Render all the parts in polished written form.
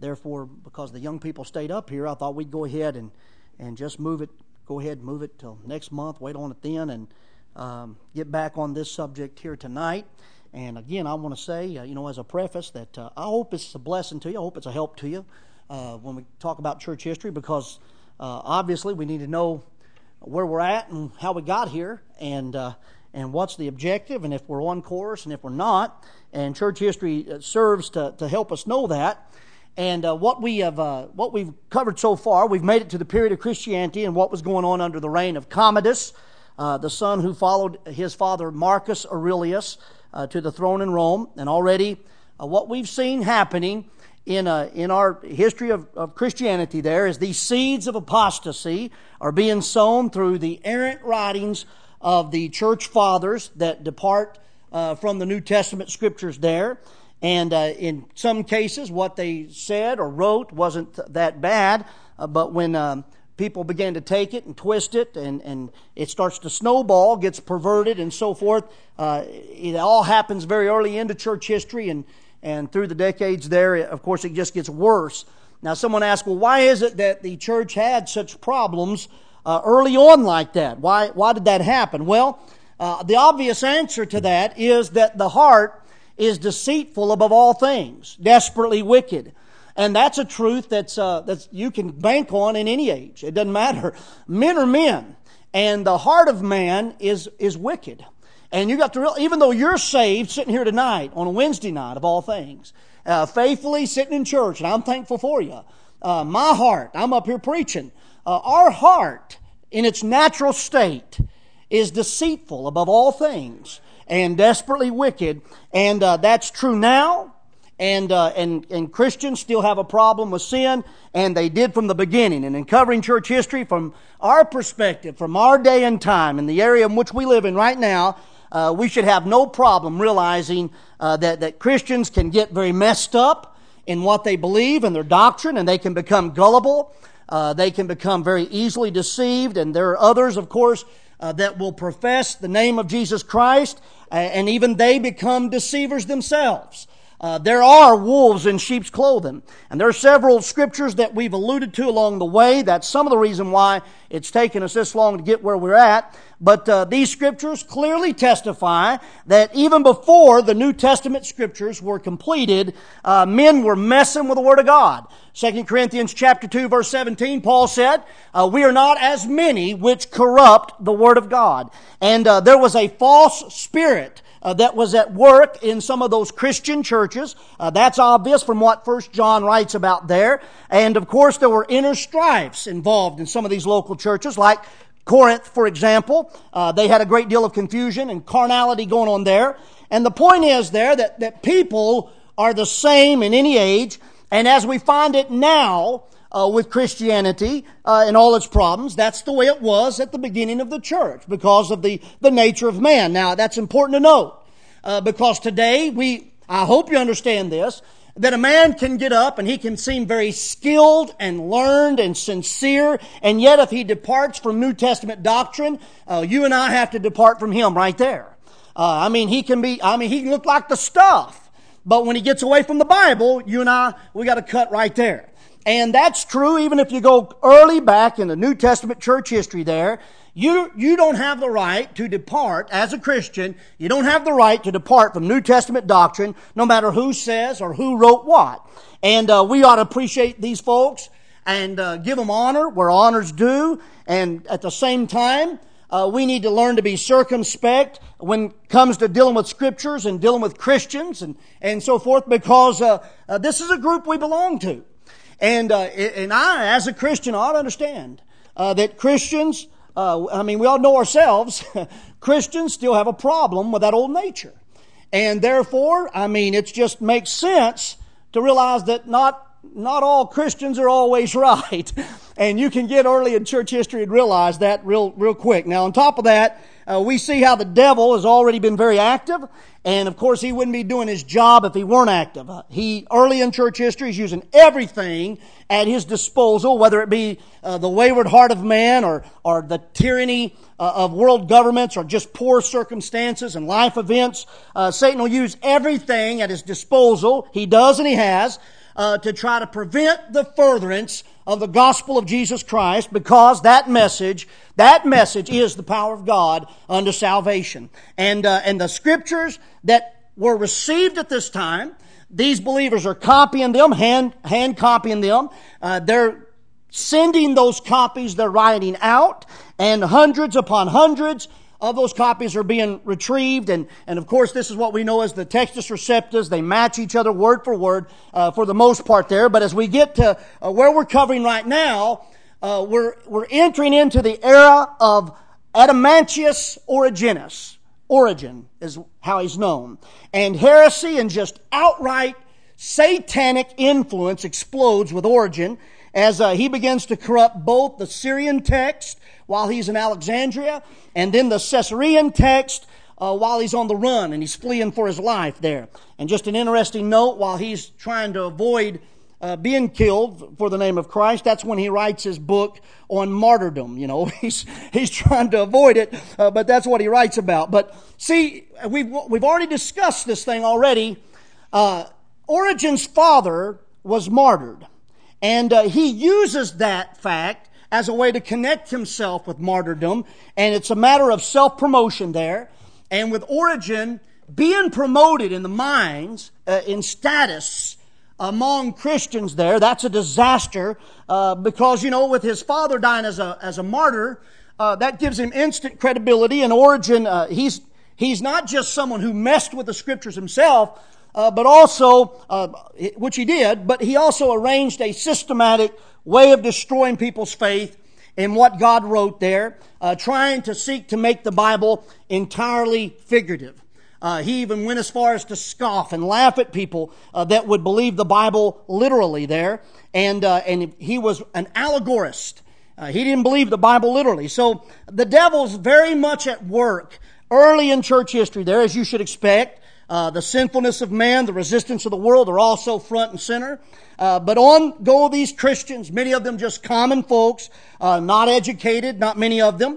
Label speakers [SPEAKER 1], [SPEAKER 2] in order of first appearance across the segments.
[SPEAKER 1] therefore, because the young people stayed up here, I thought we'd go ahead and just move it. Go ahead and move it till next month. Wait on it then, and get back on this subject here tonight. And again, I want to say, as a preface, that I hope it's a blessing to you. I hope it's a help to you when we talk about church history, because obviously we need to know where we're at and how we got here, and what's the objective, and if we're on course and if we're not. And church history serves to help us know that. And what we've covered so far, we've made it to the period of Christianity and what was going on under the reign of Commodus, the son who followed his father Marcus Aurelius to the throne in Rome. And already what we've seen happening in our history of Christianity there is these seeds of apostasy are being sown through the errant writings of the church fathers that depart from the New Testament scriptures there. And in some cases, what they said or wrote wasn't that bad, but when people began to take it and twist it, and it starts to snowball, gets perverted and so forth, it all happens very early into church history, and through the decades there, of course, it just gets worse. Now, someone asks, well, why is it that the church had such problems early on like that? Why did that happen? Well, the obvious answer to that is that the heart is deceitful above all things, desperately wicked. And that's a truth that's you can bank on in any age. It doesn't matter. Men are men, and the heart of man is wicked. And you got to realize, even though you're saved, sitting here tonight on a Wednesday night of all things, faithfully sitting in church, and I'm thankful for you. My heart, I'm up here preaching. Our heart, in its natural state, is deceitful above all things and desperately wicked, and that's true now. And Christians still have a problem with sin, and they did from the beginning. And in covering church history from our perspective, from our day and time, in the area in which we live in right now, we should have no problem realizing that Christians can get very messed up in what they believe and their doctrine, and they can become gullible. They can become very easily deceived, and there are others, of course, that will profess the name of Jesus Christ, and even they become deceivers themselves. There are wolves in sheep's clothing. And there are several scriptures that we've alluded to along the way. That's some of the reason why it's taken us this long to get where we're at. But these scriptures clearly testify that even before the New Testament scriptures were completed, men were messing with the Word of God. 2 Corinthians chapter 2, verse 17, Paul said, we are not as many which corrupt the Word of God. And there was a false spirit that was at work in some of those Christian churches. That's obvious from what 1 John writes about there. And of course, there were inner strifes involved in some of these local churches, like Corinth, for example. They had a great deal of confusion and carnality going on there. And the point is there that people are the same in any age. And as we find it now with Christianity and all its problems, that's the way it was at the beginning of the church because of the nature of man. Now, that's important to note because today I hope you understand this, that a man can get up and he can seem very skilled and learned and sincere, and yet if he departs from New Testament doctrine, you and I have to depart from him right there. He can look like the stuff, but when he gets away from the Bible, you and I, we got to cut right there. And that's true even if you go early back in the New Testament church history there. You don't have the right to depart as a Christian. You don't have the right to depart from New Testament doctrine no matter who says or who wrote what. And we ought to appreciate these folks and give them honor where honor's due. And at the same time, we need to learn to be circumspect when it comes to dealing with scriptures and dealing with Christians and so forth, because this is a group we belong to. And I, as a Christian, ought to understand that Christians, we all know ourselves, Christians still have a problem with that old nature. And therefore, it just makes sense to realize that not all Christians are always right. And you can get early in church history and realize that real quick. Now, on top of that, we see how the devil has already been very active. And of course, he wouldn't be doing his job if he weren't active. He, early in church history, is using everything at his disposal, whether it be the wayward heart of man or the tyranny of world governments or just poor circumstances and life events. Satan will use everything at his disposal. He does and he has to try to prevent the furtherance of the gospel of Jesus Christ, because that message is the power of God unto salvation. And the scriptures that were received at this time, these believers are copying them, hand copying them. They're sending those copies, they're writing out, and hundreds upon hundreds of those copies are being retrieved. And of course, this is what we know as the Textus Receptus. They match each other word for word for the most part there. But as we get to where we're covering right now, we're entering into the era of Adamantius Origenus. Origen is how he's known. And heresy and just outright satanic influence explodes with Origen as he begins to corrupt both the Syrian text while he's in Alexandria, and then the Caesarean text while he's on the run and he's fleeing for his life there. And just an interesting note, while he's trying to avoid being killed for the name of Christ, that's when he writes his book on martyrdom. You know, he's trying to avoid it, but that's what he writes about. But see, we've already discussed this thing already. Origen's father was martyred, and he uses that fact as a way to connect himself with martyrdom, and it's a matter of self-promotion there. And with Origen being promoted in the minds, in status among Christians there, that's a disaster, because, you know, with his father dying as a martyr, that gives him instant credibility. And Origen, he's not just someone who messed with the Scriptures himself, but also, which he did, but he also arranged a systematic way of destroying people's faith in what God wrote there, trying to seek to make the Bible entirely figurative. He even went as far as to scoff and laugh at people that would believe the Bible literally there, and he was an allegorist. He didn't believe the Bible literally. So the devil's very much at work early in church history there, as you should expect. The sinfulness of man, the resistance of the world are also front and center. But on go these Christians, many of them just common folks, not educated, not many of them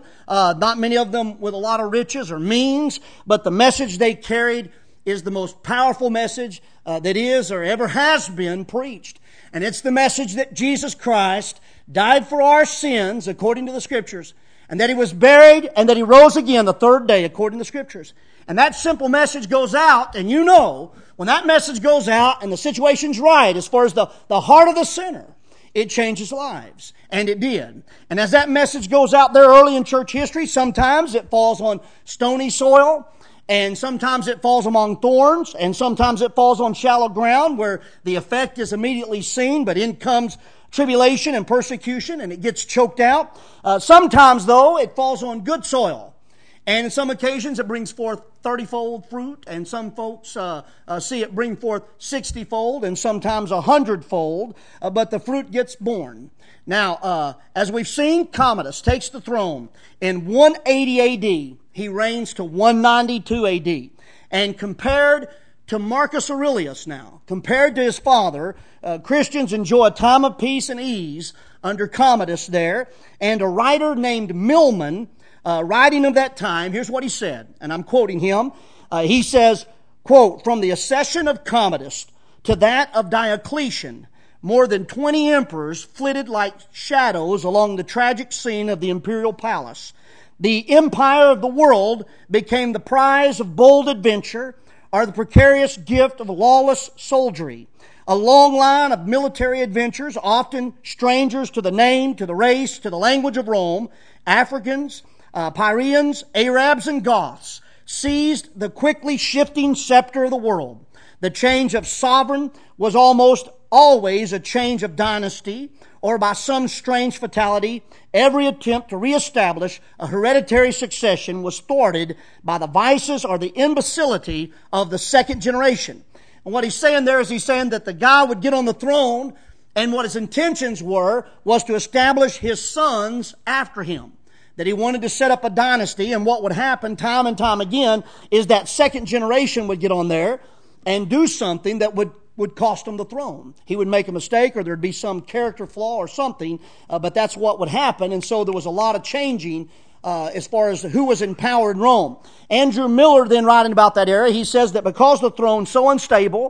[SPEAKER 1] with a lot of riches or means, but the message they carried is the most powerful message that is or ever has been preached. And it's the message that Jesus Christ died for our sins according to the Scriptures, and that He was buried, and that He rose again the third day according to the Scriptures. And that simple message goes out, and you know, when that message goes out and the situation's right as far as the heart of the sinner, it changes lives. And it did. And as that message goes out there early in church history, sometimes it falls on stony soil, and sometimes it falls among thorns, and sometimes it falls on shallow ground where the effect is immediately seen, but in comes tribulation and persecution, and it gets choked out. Sometimes, though, it falls on good soil. And in some occasions, it brings forth 30-fold fruit, and some folks see it bring forth 60-fold, and sometimes 100-fold, but the fruit gets born. Now, as we've seen, Commodus takes the throne in 180 A.D. He reigns to 192 A.D. And compared to Marcus Aurelius now, compared to his father, Christians enjoy a time of peace and ease under Commodus there. And a writer named Milman, writing of that time, here's what he said, and I'm quoting him. He says, quote, "From the accession of Commodus to that of Diocletian, more than 20 emperors flitted like shadows along the tragic scene of the imperial palace. The empire of the world became the prize of bold adventure, or the precarious gift of lawless soldiery. A long line of military adventures, often strangers to the name, to the race, to the language of Rome, Africans, Pyrians, Arabs, and Goths, seized the quickly shifting scepter of the world. The change of sovereign was almost always a change of dynasty, or by some strange fatality, every attempt to reestablish a hereditary succession was thwarted by the vices or the imbecility of the second generation." And what he's saying there is he's saying that the guy would get on the throne, and what his intentions was to establish his sons after him. That he wanted to set up a dynasty, and what would happen time and time again is that second generation would get on there and do something that would cost him the throne. He would make a mistake, or there'd be some character flaw or something, but that's what would happen. And so there was a lot of changing as far as who was in power in Rome. Andrew Miller, then writing about that era, he says that because the throne's so unstable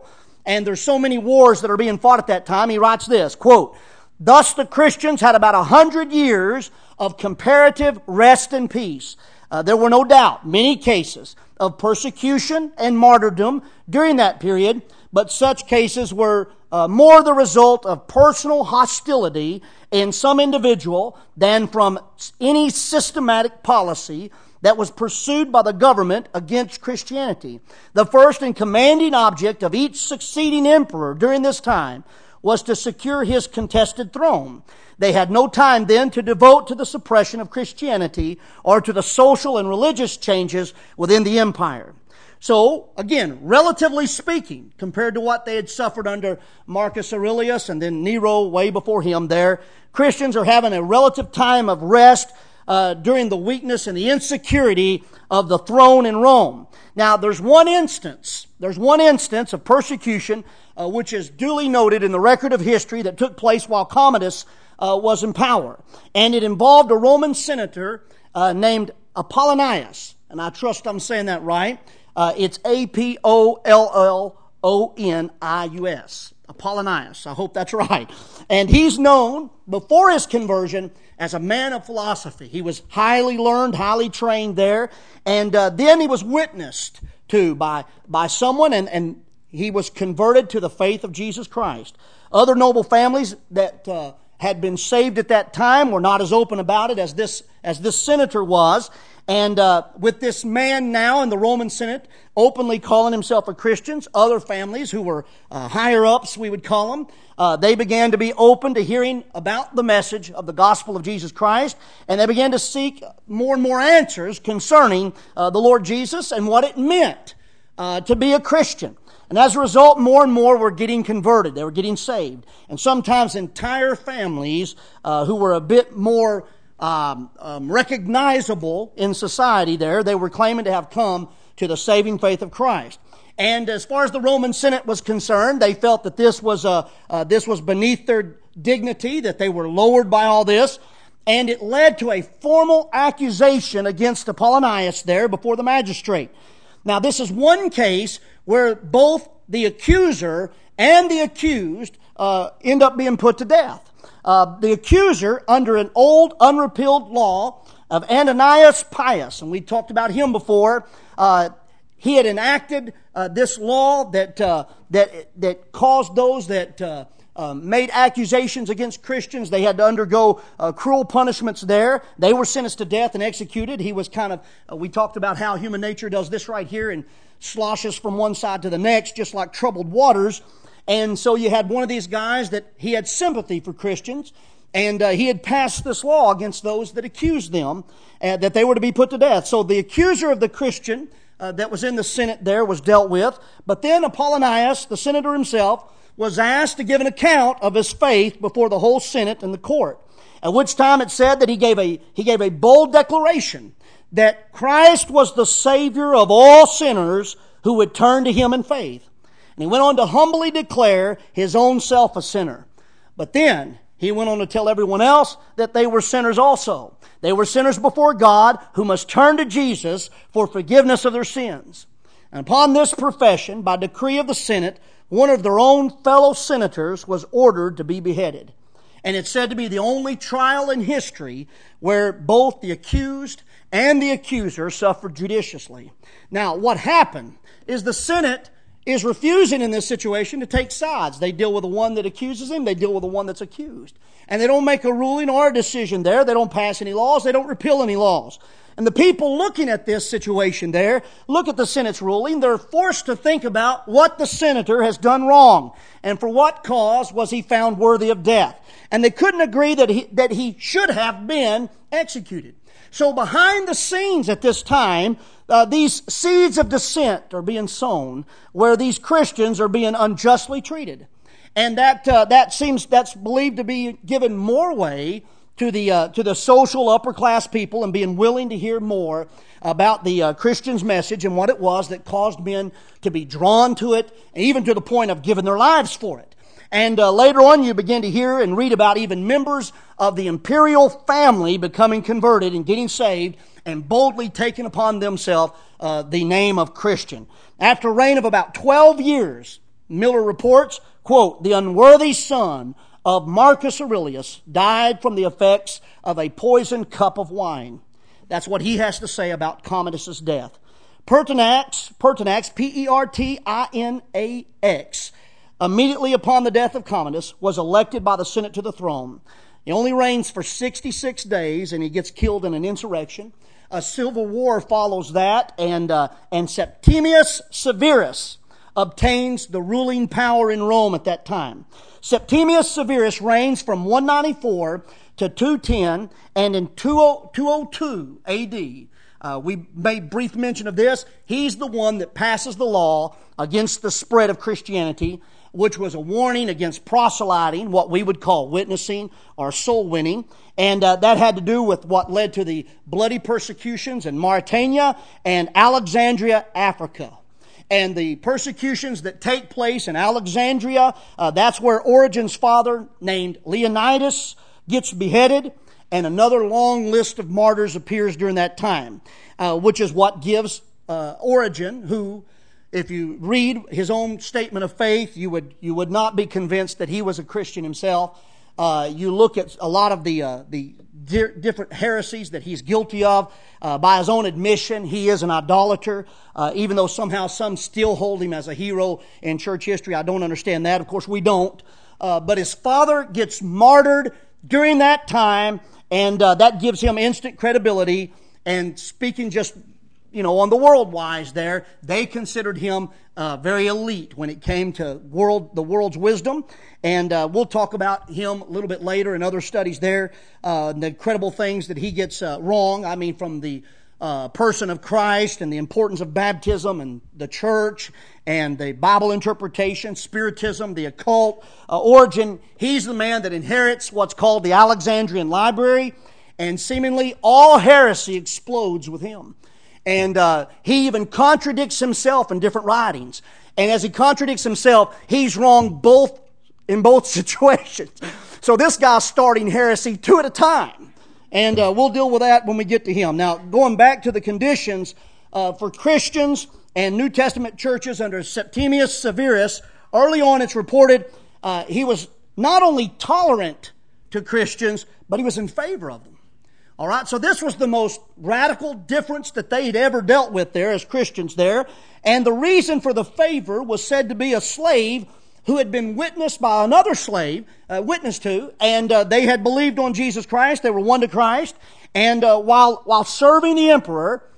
[SPEAKER 1] and there's so many wars that are being fought at that time. He writes this, quote, "Thus the Christians had about 100 years of comparative rest and peace. There were no doubt many cases of persecution and martyrdom during that period, but such cases were more the result of personal hostility in some individual than from any systematic policy that was pursued by the government against Christianity. The first and commanding object of each succeeding emperor during this time was to secure his contested throne. They had no time then to devote to the suppression of Christianity or to the social and religious changes within the empire." So, again, relatively speaking, compared to what they had suffered under Marcus Aurelius and then Nero way before him there, Christians are having a relative time of rest during the weakness and the insecurity of the throne in Rome. Now, there's one instance of persecution which is duly noted in the record of history that took place while Commodus was in power. And it involved a Roman senator named Apollonius. And I trust I'm saying that right. It's Apollonius. Apollonius. I hope that's right. And he's known before his conversion as a man of philosophy. He was highly learned, highly trained there. And then he was witnessed to by someone, and he was converted to the faith of Jesus Christ. Other noble families that had been saved at that time were not as open about it as this senator was. And with this man now in the Roman Senate openly calling himself a Christian, other families who were higher ups, we would call them, they began to be open to hearing about the message of the gospel of Jesus Christ, and they began to seek more and more answers concerning the Lord Jesus and what it meant to be a Christian. And as a result, more and more were getting converted. They were getting saved. And sometimes entire families who were a bit more recognizable in society there, they were claiming to have come to the saving faith of Christ. And as far as the Roman Senate was concerned, they felt that this was beneath their dignity, that they were lowered by all this. And it led to a formal accusation against Apollonius there before the magistrate. Now, this is one case where both the accuser and the accused end up being put to death. The accuser, under an old unrepealed law of Ananias Pius, and we talked about him before, he had enacted this law that caused those that made accusations against Christians, they had to undergo cruel punishments there. They were sentenced to death and executed. He was kind of, we talked about how human nature does this right here and sloshes from one side to the next, just like troubled waters. And so you had one of these guys that he had sympathy for Christians, and he had passed this law against those that accused them that they were to be put to death. So the accuser of the Christian that was in the Senate there was dealt with. But then Apollonius, the senator himself, was asked to give an account of his faith before the whole Senate and the court. At which time it said that he gave a bold declaration that Christ was the Savior of all sinners who would turn to Him in faith. And he went on to humbly declare his own self a sinner. But then he went on to tell everyone else that they were sinners also. They were sinners before God who must turn to Jesus for forgiveness of their sins. And upon this profession, by decree of the Senate, one of their own fellow senators was ordered to be beheaded. And it's said to be the only trial in history where both the accused and the accuser suffered judiciously. Now, what happened is the Senate is refusing in this situation to take sides. They deal with the one that accuses him, they deal with the one that's accused. And they don't make a ruling or a decision there. They don't pass any laws, they don't repeal any laws. And the people looking at this situation there, look at the Senate's ruling, they're forced to think about what the senator has done wrong and for what cause was he found worthy of death. And they couldn't agree that he should have been executed. So behind the scenes at this time, these seeds of dissent are being sown where these Christians are being unjustly treated. And that's believed to be given more way to the social upper class people and being willing to hear more about the Christian's message and what it was that caused men to be drawn to it, and even to the point of giving their lives for it. And later on you begin to hear and read about even members of the imperial family becoming converted and getting saved and boldly taking upon themselves the name of Christian. After a reign of about 12 years, Miller reports, quote, "The unworthy son of Marcus Aurelius died from the effects of a poisoned cup of wine." That's what he has to say about Commodus's death. Pertinax, Pertinax, immediately upon the death of Commodus, was elected by the Senate to the throne. He only reigns for 66 days, and he gets killed in an insurrection. A civil war follows that, and Septimius Severus obtains the ruling power in Rome at that time. Septimius Severus reigns from 194 to 210, and in 202 AD, we made brief mention of this, he's the one that passes the law against the spread of Christianity, which was a warning against proselyting, what we would call witnessing or soul winning. And that had to do with what led to the bloody persecutions in Mauritania and Alexandria, Africa. And the persecutions that take place in Alexandria, that's where Origen's father, named Leonidas, gets beheaded. And another long list of martyrs appears during that time, which is what gives Origen, who, if you read his own statement of faith, you would not be convinced that he was a Christian himself. You look at a lot of the different heresies that he's guilty of. By his own admission, he is an idolater, even though somehow some still hold him as a hero in church history. I don't understand that. Of course, we don't. But his father gets martyred during that time, and that gives him instant credibility. And speaking just on the world wise there, they considered him very elite when it came to the world's wisdom. And we'll talk about him a little bit later in other studies there, the incredible things that he gets wrong. I mean, from the person of Christ and the importance of baptism and the church and the Bible interpretation, Spiritism, the occult. Origen, he's the man that inherits what's called the Alexandrian Library, and seemingly all heresy explodes with him. And he even contradicts himself in different writings. And as he contradicts himself, he's wrong in both situations. So this guy's starting heresy two at a time. And we'll deal with that when we get to him. Now, going back to the conditions for Christians and New Testament churches under Septimius Severus, early on it's reported he was not only tolerant to Christians, but he was in favor of them. All right, so this was the most radical difference that they had ever dealt with there as Christians there. And the reason for the favor was said to be a slave who had been witnessed by another slave, witnessed to, and they had believed on Jesus Christ. They were won to Christ. And while serving the emperor,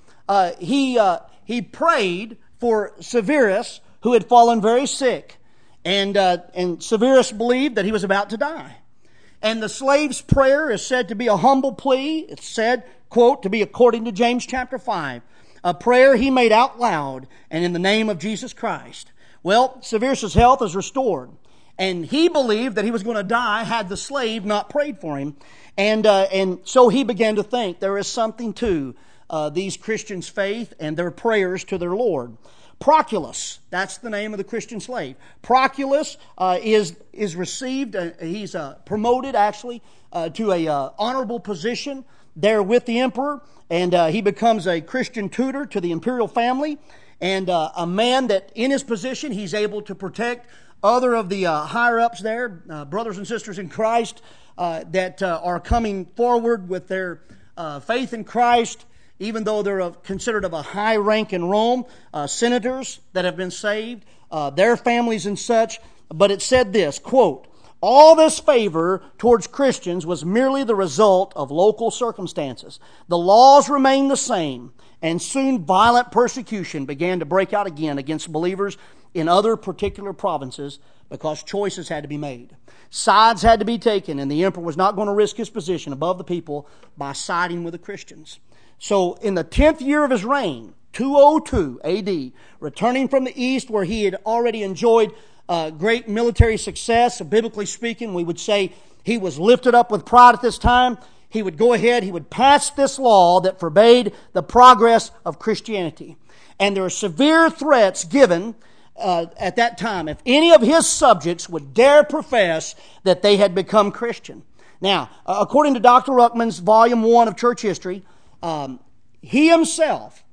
[SPEAKER 1] he prayed for Severus, who had fallen very sick. And Severus believed that he was about to die. And the slave's prayer is said to be a humble plea. It's said, quote, to be according to James chapter 5, a prayer he made out loud and in the name of Jesus Christ. Well, Severus' health is restored. And he believed that he was going to die had the slave not prayed for him. And so he began to think there is something to these Christians' faith and their prayers to their Lord. Proculus, that's the name of the Christian slave. Proculus is received, he's promoted actually to a honorable position there with the emperor, and he becomes a Christian tutor to the imperial family, and a man that in his position he's able to protect other of the higher-ups there, brothers and sisters in Christ that are coming forward with their faith in Christ, even though they're considered of a high rank in Rome, senators that have been saved, their families and such. But it said this, quote, all this favor towards Christians was merely the result of local circumstances. The laws remained the same, and soon violent persecution began to break out again against believers in other particular provinces because choices had to be made. Sides had to be taken, and the emperor was not going to risk his position above the people by siding with the Christians. So in the 10th year of his reign, 202 AD, returning from the east where he had already enjoyed great military success, biblically speaking, we would say he was lifted up with pride at this time, he would go ahead, he would pass this law that forbade the progress of Christianity. And there are severe threats given at that time if any of his subjects would dare profess that they had become Christian. Now, according to Dr. Ruckman's Volume 1 of Church History, he himself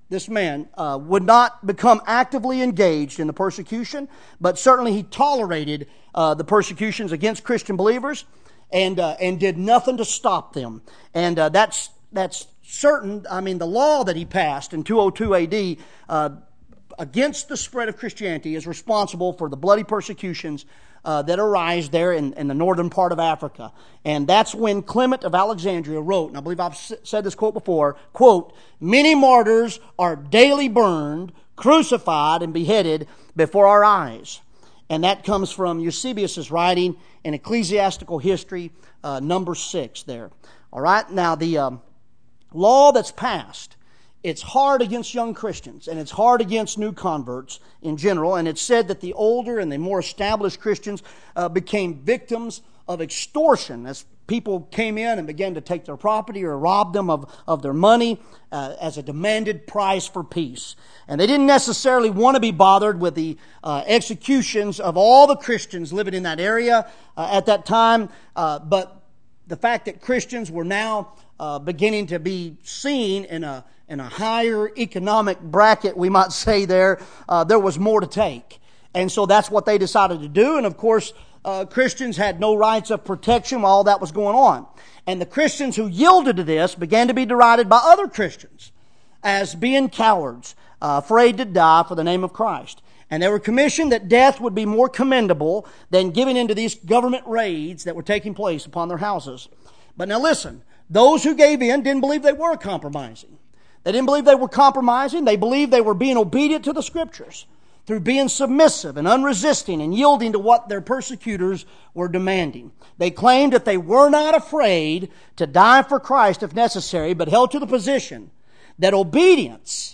[SPEAKER 1] would not become actively engaged in the persecution, but certainly he tolerated the persecutions against Christian believers and did nothing to stop them. And that's certain. I mean, the law that he passed in 202 AD against the spread of Christianity is responsible for the bloody persecutions that arise there in the northern part of Africa. And that's when Clement of Alexandria wrote, and I believe I've said this quote before, quote, "Many martyrs are daily burned, crucified, and beheaded before our eyes." And that comes from Eusebius' writing in Ecclesiastical History, number 6 there. All right, now the law that's passed, it's hard against young Christians, and it's hard against new converts in general. And it's said that the older and the more established Christians became victims of extortion as people came in and began to take their property or rob them of their money as a demanded price for peace. And they didn't necessarily want to be bothered with the executions of all the Christians living in that area at that time. But the fact that Christians were now beginning to be seen in a higher economic bracket, we might say there was more to take. And so that's what they decided to do. And of course, Christians had no rights of protection while all that was going on. And the Christians who yielded to this began to be derided by other Christians as being cowards, afraid to die for the name of Christ. And they were commissioned that death would be more commendable than giving into these government raids that were taking place upon their houses. But now listen, those who gave in didn't believe they were compromising. They didn't believe they were compromising. They believed they were being obedient to the Scriptures through being submissive and unresisting and yielding to what their persecutors were demanding. They claimed that they were not afraid to die for Christ if necessary, but held to the position that obedience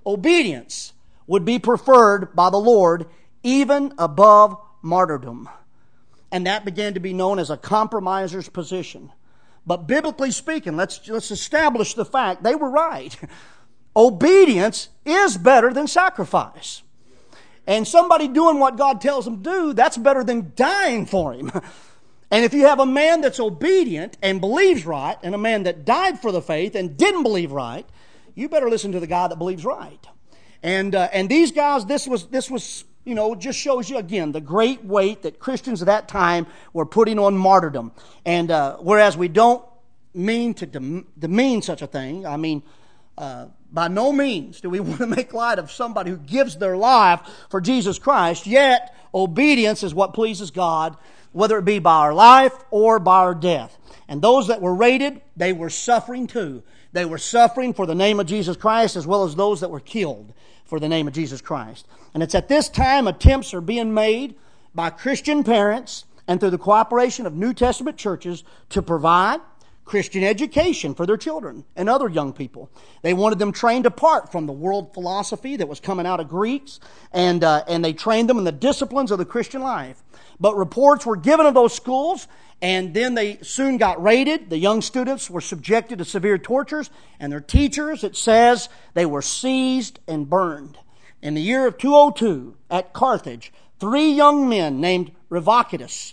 [SPEAKER 1] would be preferred by the Lord even above martyrdom. And that began to be known as a compromiser's position. But biblically speaking, let's establish the fact they were right. Obedience is better than sacrifice. And somebody doing what God tells them to do, that's better than dying for Him. And if you have a man that's obedient and believes right, and a man that died for the faith and didn't believe right, you better listen to the guy that believes right. And these guys, this was just shows you again the great weight that Christians at that time were putting on martyrdom. And whereas we don't mean to demean such a thing, I mean, by no means do we want to make light of somebody who gives their life for Jesus Christ, yet obedience is what pleases God, whether it be by our life or by our death. And those that were raided, they were suffering too. They were suffering for the name of Jesus Christ as well as those that were killed for the name of Jesus Christ. And it's at this time attempts are being made by Christian parents and through the cooperation of New Testament churches to provide Christian education for their children and other young people. They wanted them trained apart from the world philosophy that was coming out of Greeks, and they trained them in the disciplines of the Christian life. But reports were given of those schools, and then they soon got raided. The young students were subjected to severe tortures, and their teachers, it says, they were seized and burned. In the year of 202, at Carthage, 3 young men named Revocatus,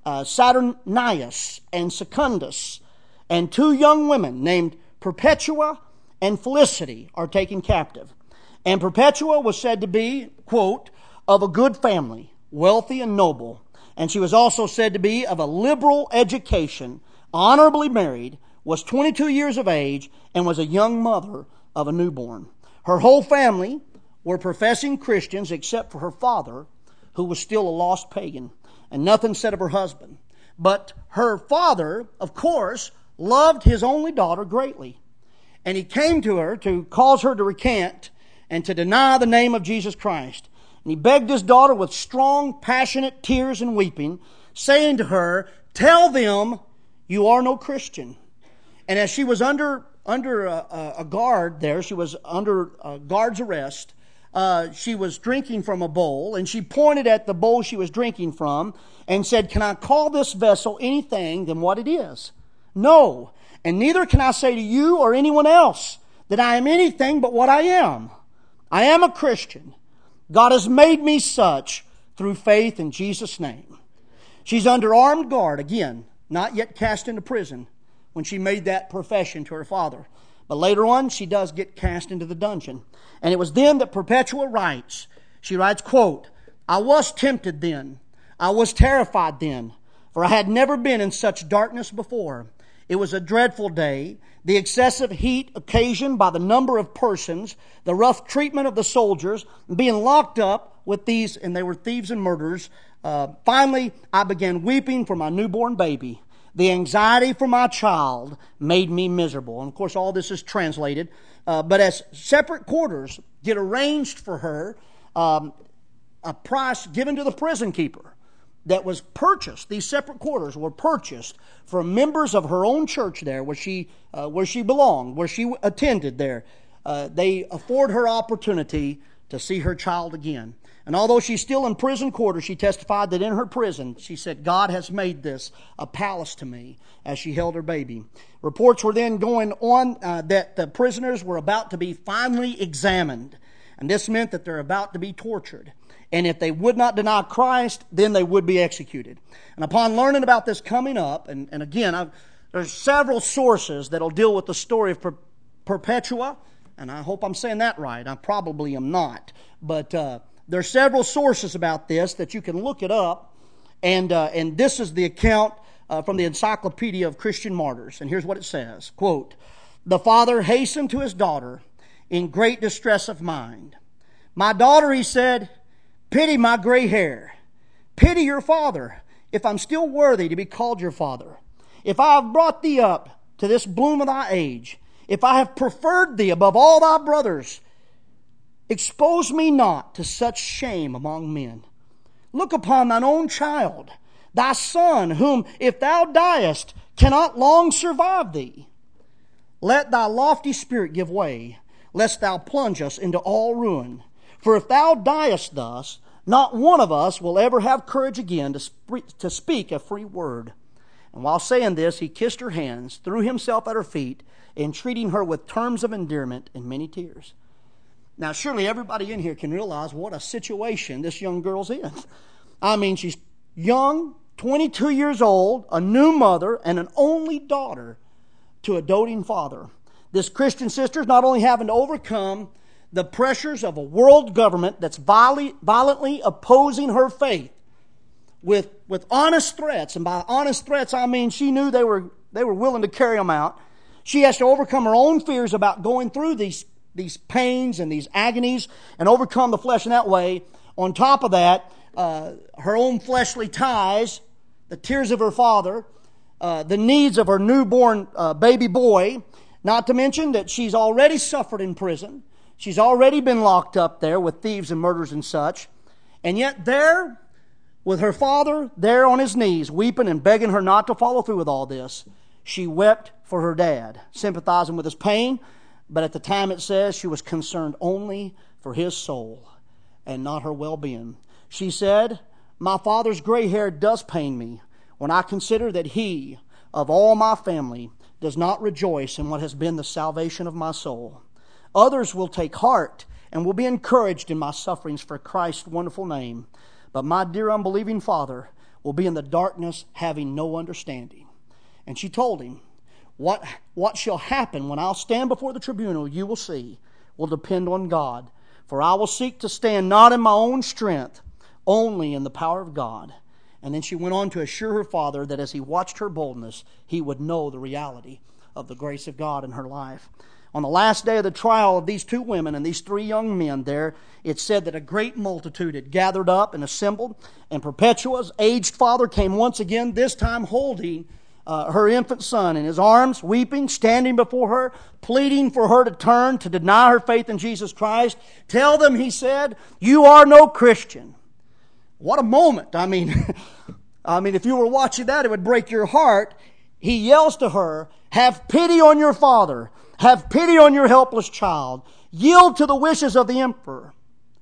[SPEAKER 1] Saturnius, and Secundus, and 2 young women named Perpetua and Felicity are taken captive. And Perpetua was said to be, quote, of a good family, wealthy and noble. And she was also said to be of a liberal education, honorably married, was 22 years of age, and was a young mother of a newborn. Her whole family were professing Christians except for her father, who was still a lost pagan, and nothing said of her husband. But her father, of course, loved his only daughter greatly. And he came to her to cause her to recant and to deny the name of Jesus Christ. And he begged his daughter with strong, passionate tears and weeping, saying to her, "Tell them you are no Christian." And as she was under a guard there, she was under a guard's arrest, she was drinking from a bowl, and she pointed at the bowl she was drinking from and said, "Can I call this vessel anything than what it is? No, and neither can I say to you or anyone else that I am anything but what I am. I am a Christian. God has made me such through faith in Jesus' name." She's under armed guard, again, not yet cast into prison when she made that profession to her father. But later on, she does get cast into the dungeon. And it was then that Perpetua writes. She writes, quote, "I was tempted then. I was terrified then, for I had never been in such darkness before. It was a dreadful day. The excessive heat occasioned by the number of persons, the rough treatment of the soldiers, being locked up with these, and they were thieves and murderers. Finally, I began weeping for my newborn baby. The anxiety for my child made me miserable." And of course, all this is translated. But as separate quarters get arranged for her, a price given to the prison keeper that was purchased. These separate quarters were purchased from members of her own church there, where she belonged, where she attended there. They afford her opportunity to see her child again. And although she's still in prison quarters, she testified that in her prison, she said, "God has made this a palace to me," as she held her baby. Reports were then going on that the prisoners were about to be finally examined. And this meant that they're about to be tortured. And if they would not deny Christ, then they would be executed. And upon learning about this coming up, and again, there's several sources that'll deal with the story of Perpetua, and I hope I'm saying that right. I probably am not. But there are several sources about this that you can look it up. And this is the account from the Encyclopedia of Christian Martyrs. And here's what it says. Quote, "The father hastened to his daughter in great distress of mind. 'My daughter,' he said, 'pity my gray hair. Pity your father, if I'm still worthy to be called your father. If I have brought thee up to this bloom of thy age, if I have preferred thee above all thy brothers, expose me not to such shame among men. Look upon thine own child, thy son, whom, if thou diest, cannot long survive thee. Let thy lofty spirit give way, lest thou plunge us into all ruin. For if thou diest thus, not one of us will ever have courage again to speak a free word.' And while saying this, he kissed her hands, threw himself at her feet, entreating her with terms of endearment and many tears." Now, surely everybody in here can realize what a situation this young girl's in. I mean, she's young, 22 years old, a new mother, and an only daughter to a doting father. This Christian sister is not only having to overcome the pressures of a world government that's violently opposing her faith with honest threats. And by honest threats, I mean she knew they were willing to carry them out. She has to overcome her own fears about going through these pains and these agonies and overcome the flesh in that way. On top of that, her own fleshly ties, the tears of her father, the needs of her newborn baby boy, not to mention that she's already suffered in prison. She's already been locked up there with thieves and murderers and such. And yet there, with her father there on his knees, weeping and begging her not to follow through with all this, she wept for her dad, sympathizing with his pain. But at the time it says she was concerned only for his soul and not her well-being. She said, "My father's gray hair does pain me when I consider that he, of all my family, does not rejoice in what has been the salvation of my soul. Others will take heart and will be encouraged in my sufferings for Christ's wonderful name. But my dear unbelieving father will be in the darkness, having no understanding." And she told him, What shall happen when I'll stand before the tribunal, you will see, will depend on God. For I will seek to stand not in my own strength, only in the power of God." And then she went on to assure her father that as he watched her boldness, he would know the reality of the grace of God in her life. On the last day of the trial of these two women and these three young men there, it said that a great multitude had gathered up and assembled, and Perpetua's aged father came once again, this time holding her infant son in his arms, weeping, standing before her, pleading for her to turn, to deny her faith in Jesus Christ. "Tell them," he said, "you are no Christian." What a moment. I mean, if you were watching that, it would break your heart. He yells to her, "Have pity on your father. Have pity on your helpless child. Yield to the wishes of the emperor."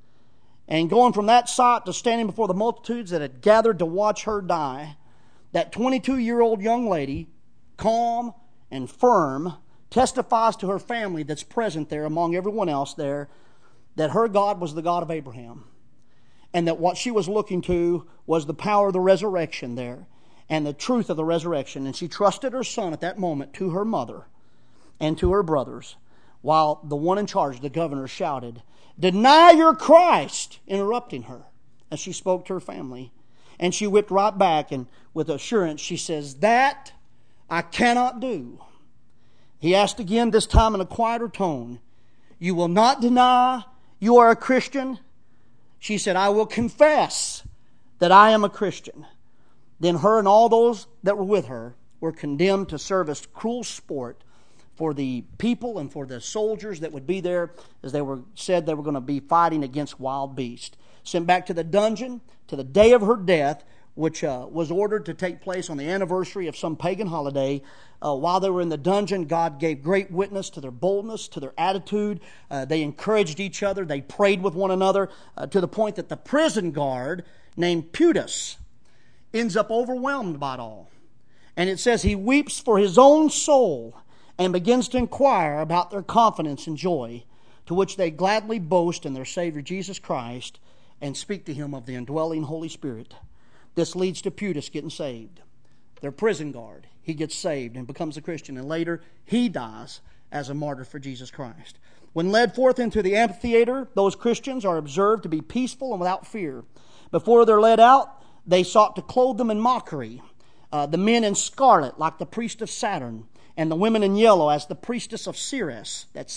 [SPEAKER 1] And going from that sight to standing before the multitudes that had gathered to watch her die, that 22-year-old young lady, calm and firm, testifies to her family that's present there among everyone else there that her God was the God of Abraham, and that what she was looking to was the power of the resurrection there and the truth of the resurrection. And she trusted her son at that moment to her mother. and to her brothers, while the one in charge, the governor, shouted, "Deny your Christ," interrupting her as she spoke to her family. And she whipped right back, and with assurance she says, "That I cannot do." He asked again, this time in a quieter tone, "You will not deny you are a Christian?" She said, "I will confess that I am a Christian." Then her and all those that were with her were condemned to serve as cruel sport for the people and for the soldiers that would be there, as they were said they were going to be fighting against wild beasts. Sent back to the dungeon to the day of her death, which was ordered to take place on the anniversary of some pagan holiday. While they were in the dungeon, God gave great witness to their boldness, to their attitude. They encouraged each other. They prayed with one another to the point that the prison guard named Putus ends up overwhelmed by it all. And it says he weeps for his own soul and begins to inquire about their confidence and joy, to which they gladly boast in their Savior Jesus Christ and speak to Him of the indwelling Holy Spirit. This leads to Putus getting saved. Their prison guard, he gets saved and becomes a Christian, and later he dies as a martyr for Jesus Christ. When led forth into the amphitheater, those Christians are observed to be peaceful and without fear. Before they're led out, they sought to clothe them in mockery. The men in scarlet, like the priest of Saturn, and the women in yellow as the priestess of Ceres, that's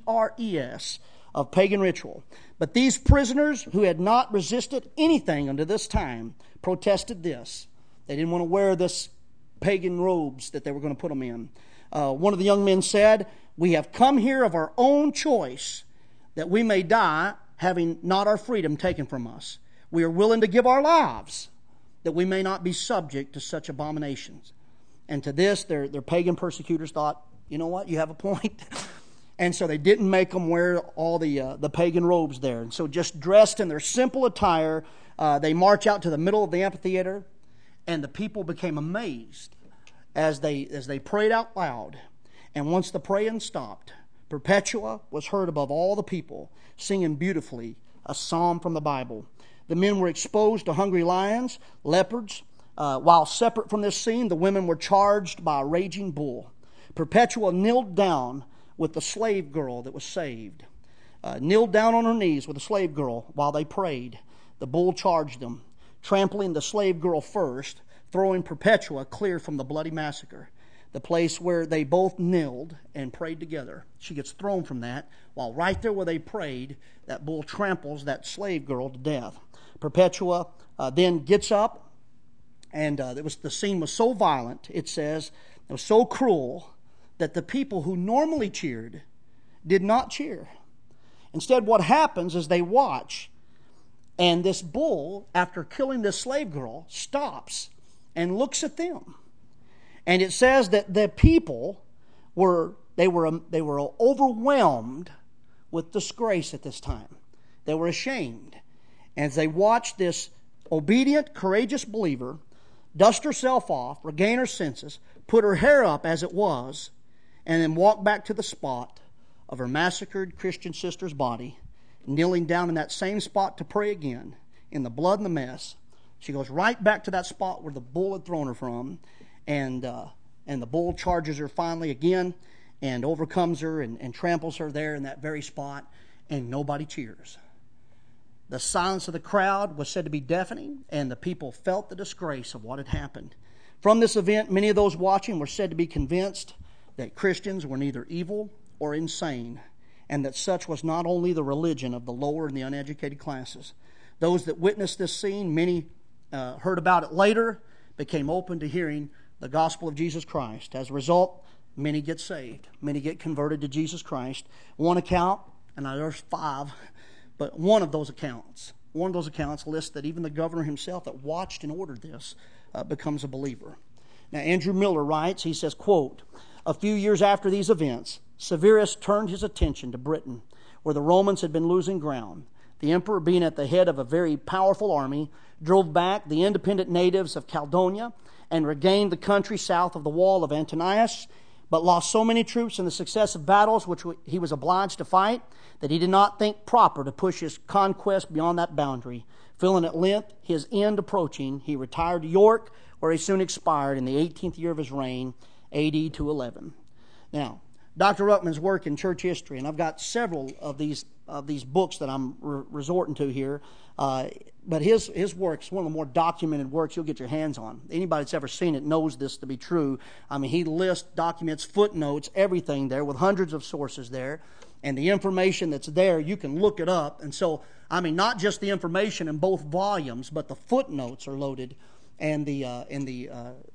[SPEAKER 1] Ceres, of pagan ritual. But these prisoners, who had not resisted anything unto this time, protested this. They didn't want to wear this pagan robes that they were going to put them in. One of the young men said, "We have come here of our own choice, that we may die, having not our freedom taken from us. We are willing to give our lives, that we may not be subject to such abominations." And to this, their pagan persecutors thought, you know what, you have a point. And so they didn't make them wear all the pagan robes there. And so just dressed in their simple attire, they march out to the middle of the amphitheater, and the people became amazed as they prayed out loud. And once the praying stopped, Perpetua was heard above all the people, singing beautifully a psalm from the Bible. The men were exposed to hungry lions, leopards. While separate from this scene, the women were charged by a raging bull. Perpetua knelt down with the slave girl that was saved. Kneeled down on her knees with the slave girl while they prayed. The bull charged them, trampling the slave girl first, throwing Perpetua clear from the bloody massacre. The place where they both knelt and prayed together. She gets thrown from that, while right there where they prayed, that bull tramples that slave girl to death. Perpetua then gets up, and the scene was so violent, it says, it was so cruel, that the people who normally cheered did not cheer. Instead, what happens is they watch, and this bull, after killing this slave girl, stops and looks at them. And it says that the people were overwhelmed with disgrace at this time. They were ashamed. As they watched this obedient, courageous believer dust herself off, regain her senses, put her hair up as it was, and then walk back to the spot of her massacred Christian sister's body, kneeling down in that same spot to pray again, in the blood and the mess. She goes right back to that spot where the bull had thrown her from, and the bull charges her finally again and overcomes her and tramples her there in that very spot, and nobody cheers. The silence of the crowd was said to be deafening, and the people felt the disgrace of what had happened. From this event, many of those watching were said to be convinced that Christians were neither evil or insane, and that such was not only the religion of the lower and the uneducated classes. Those that witnessed this scene, many heard about it later, became open to hearing the gospel of Jesus Christ. As a result, many get saved. Many get converted to Jesus Christ. One account, and there's 5, but one of those accounts lists that even the governor himself that watched and ordered this becomes a believer. Now, Andrew Miller writes, he says, quote, "A few years after these events, Severus turned his attention to Britain, where the Romans had been losing ground. The emperor, being at the head of a very powerful army, drove back the independent natives of Caledonia and regained the country south of the wall of Antonius, but lost so many troops in the successive battles which he was obliged to fight that he did not think proper to push his conquest beyond that boundary. Feeling at length his end approaching, he retired to York, where he soon expired in the 18th year of his reign, AD 211. Now, Dr. Ruckman's work in church history, and I've got several of these books that I'm resorting to here. But his work is one of the more documented works you'll get your hands on. Anybody that's ever seen it knows this to be true. I mean, he lists, documents, footnotes, everything there with hundreds of sources there. And the information that's there, you can look it up. And so, I mean, not just the information in both volumes, but the footnotes are loaded, and the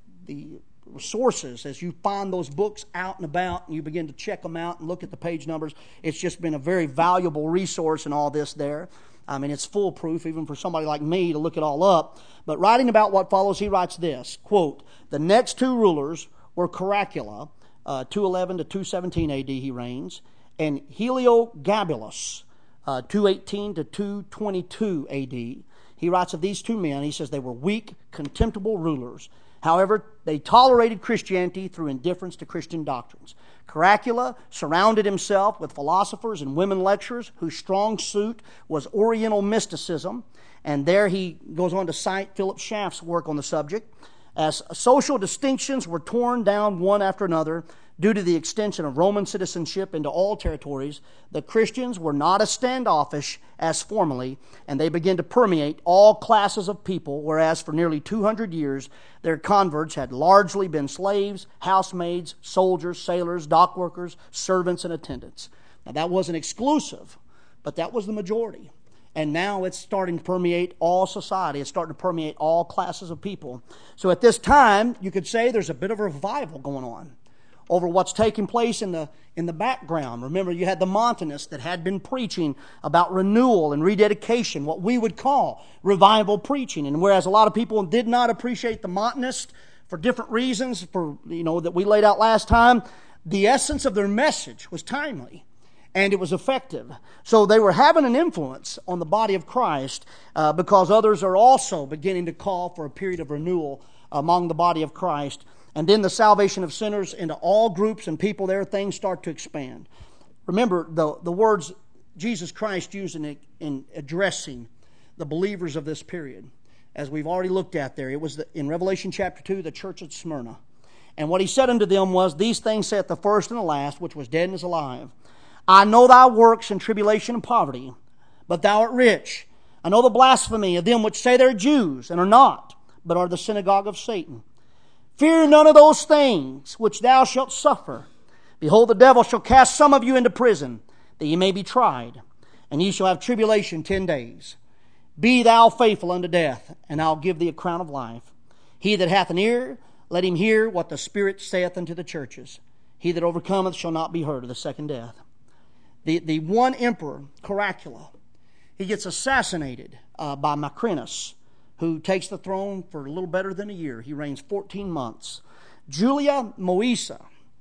[SPEAKER 1] sources, as you find those books out and about and you begin to check them out and look at the page numbers, it's just been a very valuable resource in all this there. I mean, it's foolproof even for somebody like me to look it all up. But writing about what follows, he writes this, quote, "The next two rulers were Caracalla, 211 to 217 A.D. he reigns, and Heliogabalus, 218 to 222 A.D. He writes of these two men, he says they were weak, contemptible rulers. However, they tolerated Christianity through indifference to Christian doctrines. Caracalla surrounded himself with philosophers and women lecturers whose strong suit was Oriental mysticism. And there he goes on to cite Philip Schaff's work on the subject. As social distinctions were torn down one after another due to the extension of Roman citizenship into all territories, the Christians were not as standoffish as formerly, and they began to permeate all classes of people, whereas for nearly 200 years their converts had largely been slaves, housemaids, soldiers, sailors, dock workers, servants, and attendants." Now that wasn't exclusive, but that was the majority. And now it's starting to permeate all society. It's starting to permeate all classes of people. So at this time, you could say there's a bit of a revival going on over what's taking place in the background. Remember, you had the Montanists that had been preaching about renewal and rededication, what we would call revival preaching. And whereas a lot of people did not appreciate the Montanists for different reasons, that we laid out last time, the essence of their message was timely and it was effective. So they were having an influence on the body of Christ because others are also beginning to call for a period of renewal among the body of Christ. And then the salvation of sinners into all groups and people there, things start to expand. Remember, the words Jesus Christ used in addressing the believers of this period, as we've already looked at there. It was in Revelation chapter 2, the church at Smyrna. And what he said unto them was, "These things saith the first and the last, which was dead and is alive. I know thy works and tribulation and poverty, but thou art rich. I know the blasphemy of them which say they're Jews and are not, but are the synagogue of Satan. Fear none of those things which thou shalt suffer. Behold, the devil shall cast some of you into prison, that ye may be tried, and ye shall have tribulation 10 days. Be thou faithful unto death, and I'll give thee a crown of life. He that hath an ear, let him hear what the Spirit saith unto the churches. He that overcometh shall not be hurt of the second death." The one emperor, Caracalla, he gets assassinated by Macrinus, who takes the throne for a little better than a year. He reigns 14 months. Julia Moesa,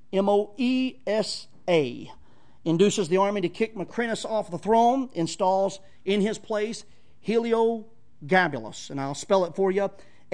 [SPEAKER 1] M-O-E-S-A, induces the army to kick Macrinus off the throne, installs in his place Heliogabalus, and I'll spell it for you,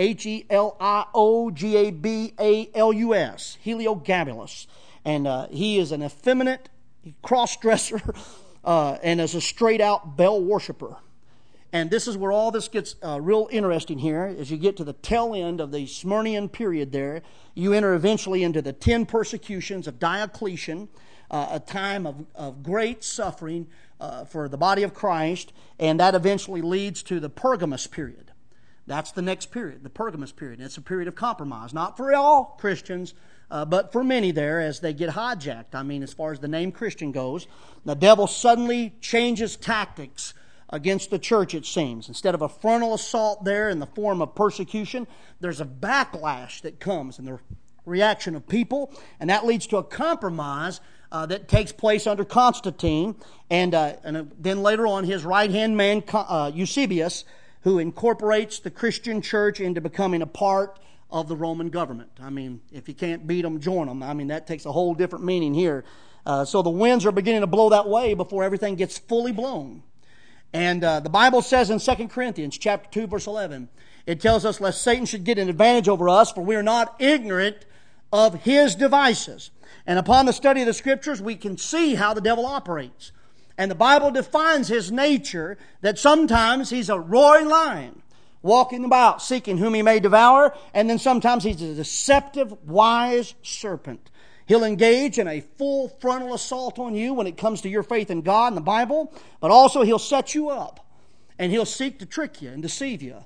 [SPEAKER 1] Heliogabalus, Heliogabalus. And he is an effeminate cross-dresser and is a straight-out Baal worshiper. And this is where all this gets real interesting here. As you get to the tail end of the Smyrnian period there, you enter eventually into the 10 persecutions of Diocletian, a time of great suffering for the body of Christ, and that eventually leads to the Pergamus period. That's the next period, the Pergamus period. It's a period of compromise, not for all Christians, but for many there as they get hijacked. I mean, as far as the name Christian goes, the devil suddenly changes tactics against the church, it seems. Instead of a frontal assault there in the form of persecution, there's a backlash that comes in the reaction of people, and that leads to a compromise that takes place under Constantine, and then later on his right-hand man, Eusebius, who incorporates the Christian church into becoming a part of the Roman government. I mean, if you can't beat them, join them. I mean, that takes a whole different meaning here. So the winds are beginning to blow that way before everything gets fully blown. And the Bible says in 2 Corinthians chapter 2, verse 11, it tells us, lest Satan should get an advantage over us, for we are not ignorant of his devices. And upon the study of the Scriptures, we can see how the devil operates. And the Bible defines his nature, that sometimes he's a roaring lion, walking about, seeking whom he may devour, and then sometimes he's a deceptive, wise serpent. He'll engage in a full frontal assault on you when it comes to your faith in God and the Bible, but also he'll set you up, and he'll seek to trick you and deceive you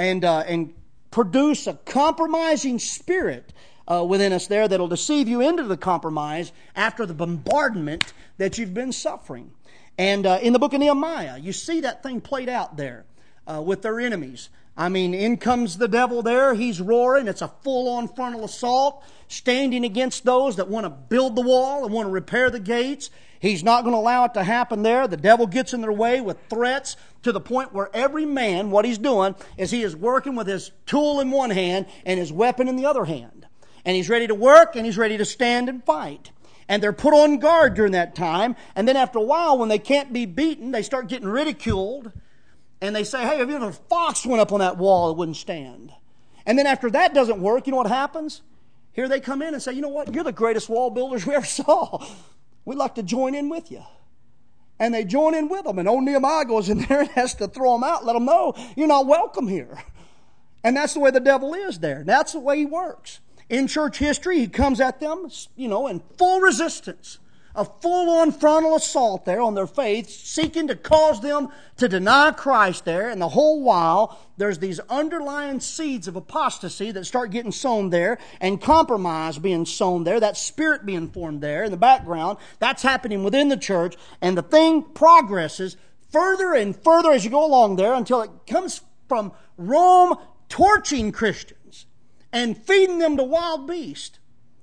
[SPEAKER 1] and produce a compromising spirit within us there that'll deceive you into the compromise after the bombardment that you've been suffering. And in the book of Nehemiah, you see that thing played out there with their enemies. I mean, in comes the devil there. He's roaring. It's a full-on frontal assault, standing against those that want to build the wall and want to repair the gates. He's not going to allow it to happen there. The devil gets in their way with threats to the point where every man, what he's doing is he is working with his tool in one hand and his weapon in the other hand. And he's ready to work and he's ready to stand and fight. And they're put on guard during that time. And then after a while, when they can't be beaten, they start getting ridiculed. And they say, hey, if a fox went up on that wall, it wouldn't stand. And then after that doesn't work, you know what happens? Here they come in and say, you know what? You're the greatest wall builders we ever saw. We'd like to join in with you. And they join in with them. And old Nehemiah goes in there and has to throw them out, let them know you're not welcome here. And that's the way the devil is there. That's the way he works. In church history, he comes at them, in full resistance. A full-on frontal assault there on their faith, seeking to cause them to deny Christ there. And the whole while, there's these underlying seeds of apostasy that start getting sown there, and compromise being sown there, that spirit being formed there in the background. That's happening within the church, and the thing progresses further and further as you go along there until it comes from Rome torching Christians and feeding them to wild beasts.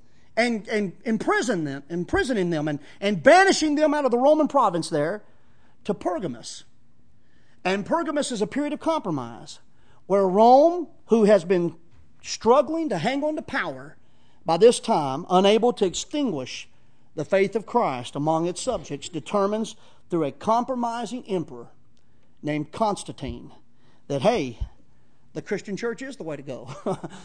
[SPEAKER 1] And imprisoning them and banishing them out of the Roman province there to Pergamus. And Pergamus is a period of compromise where Rome, who has been struggling to hang on to power, by this time unable to extinguish the faith of Christ among its subjects, determines through a compromising emperor named Constantine that, hey, the Christian church is the way to go.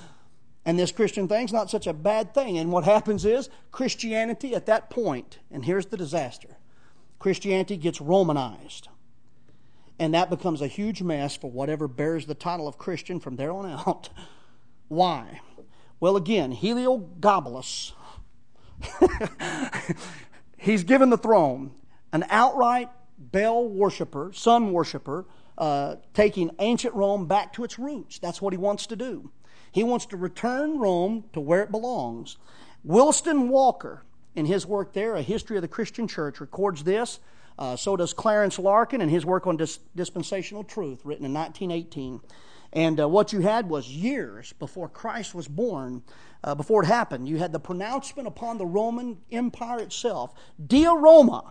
[SPEAKER 1] And this Christian thing's not such a bad thing. And what happens is Christianity at that point, and here's the disaster, Christianity gets Romanized. And that becomes a huge mess for whatever bears the title of Christian from there on out. Why? Well, again, Heliogabalus, he's given the throne. An outright Baal worshiper, sun worshiper, taking ancient Rome back to its roots. That's what he wants to do. He wants to return Rome to where it belongs. Williston Walker, in his work there, A History of the Christian Church, records this. So does Clarence Larkin in his work on Dispensational Truth, written in 1918. And what you had was years before Christ was born, before it happened, you had the pronouncement upon the Roman Empire itself. Dea Roma,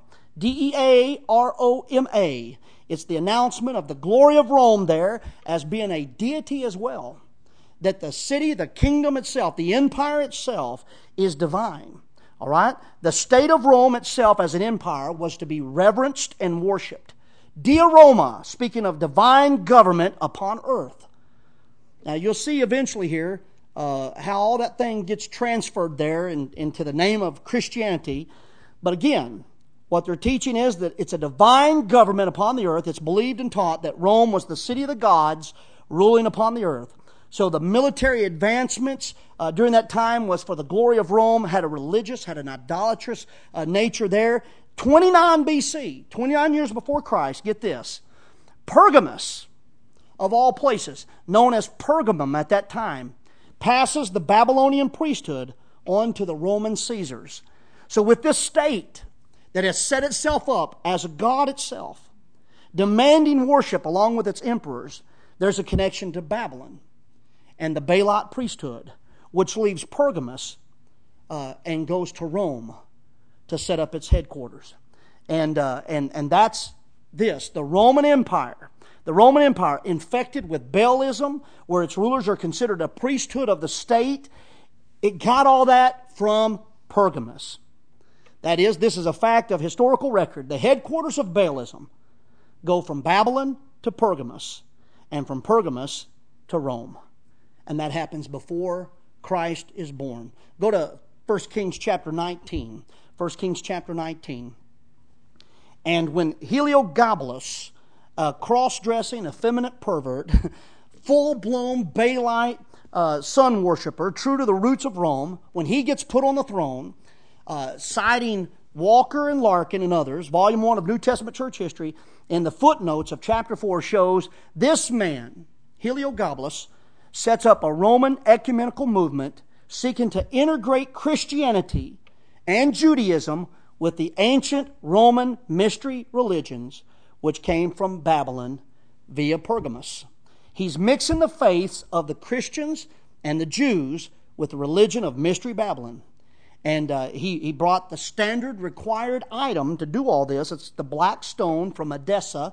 [SPEAKER 1] Dearoma. It's the announcement of the glory of Rome there as being a deity as well. That the city, the kingdom itself, the empire itself is divine. All right? The state of Rome itself as an empire was to be reverenced and worshipped. Dea Roma, speaking of divine government upon earth. Now you'll see eventually here how all that thing gets transferred there into the name of Christianity. But again, what they're teaching is that it's a divine government upon the earth. It's believed and taught that Rome was the city of the gods ruling upon the earth. So the military advancements during that time was for the glory of Rome, had an idolatrous nature there. 29 BC, 29 years before Christ, get this, Pergamus, of all places, known as Pergamum at that time, passes the Babylonian priesthood on to the Roman Caesars. So with this state that has set itself up as a god itself, demanding worship along with its emperors, there's a connection to Babylon and the Baalite priesthood, which leaves Pergamus and goes to Rome to set up its headquarters. And that's this, the Roman Empire. The Roman Empire, infected with Baalism, where its rulers are considered a priesthood of the state, it got all that from Pergamus. That is, this is a fact of historical record. The headquarters of Baalism go from Babylon to Pergamus, and from Pergamus to Rome. And that happens before Christ is born. Go to 1 Kings chapter 19. 1 Kings chapter 19. And when Heliogabalus, a cross-dressing, effeminate pervert, full-blown Baalite sun worshiper, true to the roots of Rome, when he gets put on the throne, citing Walker and Larkin and others, Volume 1 of New Testament Church History, in the footnotes of chapter 4 shows this man, Heliogabalus, sets up a Roman ecumenical movement seeking to integrate Christianity and Judaism with the ancient Roman mystery religions which came from Babylon via Pergamus. He's mixing the faiths of the Christians and the Jews with the religion of Mystery Babylon. And he brought the standard required item to do all this. It's the black stone from Edessa,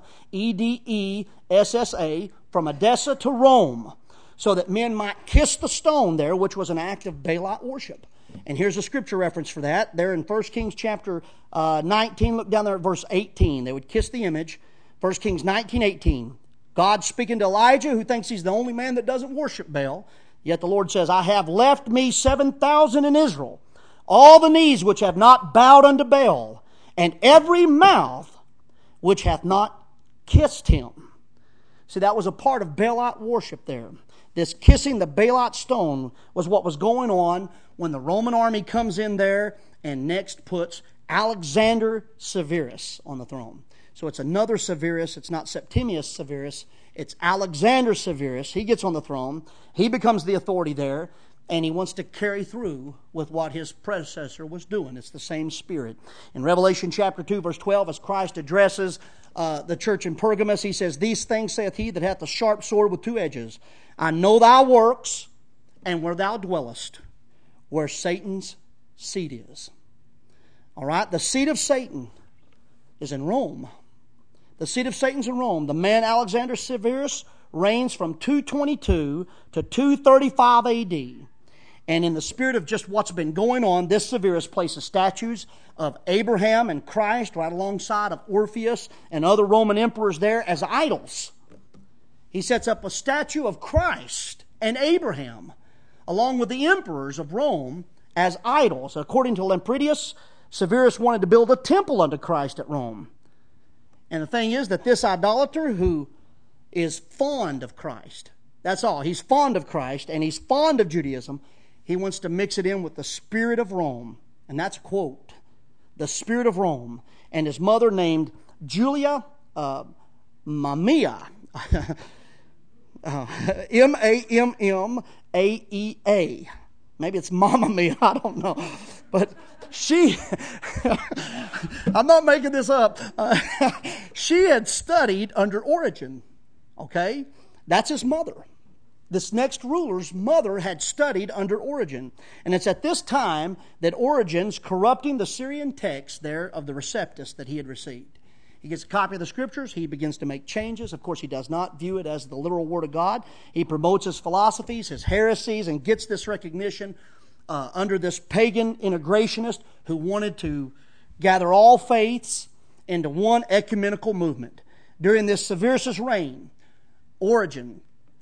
[SPEAKER 1] Edessa, from Edessa to Rome, so that men might kiss the stone there, which was an act of Baalite worship. And here's a scripture reference for that. There in 1 Kings chapter 19, look down there at verse 18. They would kiss the image. 1 Kings 19:18. God speaking to Elijah, who thinks he's the only man that doesn't worship Baal. Yet the Lord says, I have left me 7,000 in Israel, all the knees which have not bowed unto Baal, and every mouth which hath not kissed him. See, that was a part of Baalite worship there. This kissing the Baalite stone was what was going on when the Roman army comes in there and next puts Alexander Severus on the throne. So it's another Severus. It's not Septimius Severus. It's Alexander Severus. He gets on the throne. He becomes the authority there, and he wants to carry through with what his predecessor was doing. It's the same spirit. In Revelation chapter 2, verse 12, as Christ addresses the church in Pergamos, he says, These things saith he that hath the sharp sword with two edges. I know thy works, and where thou dwellest, where Satan's seat is. All right? The seat of Satan is in Rome. The seat of Satan's in Rome. The man Alexander Severus reigns from 222 to 235 A.D., and in the spirit of just what's been going on, this Severus places statues of Abraham and Christ right alongside of Orpheus and other Roman emperors there as idols. He sets up a statue of Christ and Abraham along with the emperors of Rome as idols. According to Lampridius, Severus wanted to build a temple unto Christ at Rome. And the thing is that this idolater who is fond of Christ, that's all, he's fond of Christ and he's fond of Judaism, he wants to mix it in with the spirit of Rome. And that's a quote. The spirit of Rome. And his mother named Julia Mammea. Mammea. Maybe it's Mamma Mia. I don't know. But she, I'm not making this up. She had studied under Origen. Okay? That's his mother. This next ruler's mother had studied under Origen. And it's at this time that Origen's corrupting the Syrian text there of the Receptus that he had received. He gets a copy of the Scriptures. He begins to make changes. Of course, he does not view it as the literal Word of God. He promotes his philosophies, his heresies, and gets this recognition under this pagan integrationist who wanted to gather all faiths into one ecumenical movement. During this Severus' reign, Origen,